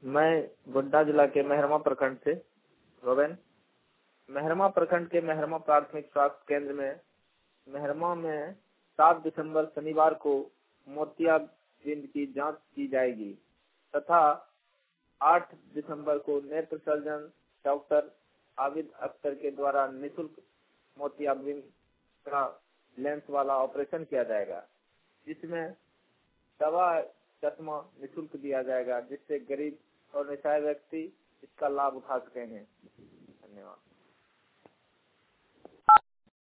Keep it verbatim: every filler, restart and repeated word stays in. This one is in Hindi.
मैं गोड्डा जिला के मेहरमा प्रखंड से रोबेन। मेहरमा प्रखंड के मेहरमा प्राथमिक स्वास्थ्य केंद्र में मेहरमा में सात दिसंबर शनिवार को मोतियाबिंद की जांच की जाएगी तथा आठ दिसंबर को नेत्र सर्जन डॉक्टर आबिद अख्तर के द्वारा निःशुल्क मोतियाबिंद का लेंस वाला ऑपरेशन किया जाएगा, जिसमें दवा चश्मा निःशुल्क दिया जाएगा, जिससे गरीब और निसहाय व्यक्ति इसका लाभ उठा सकेंगे। धन्यवाद।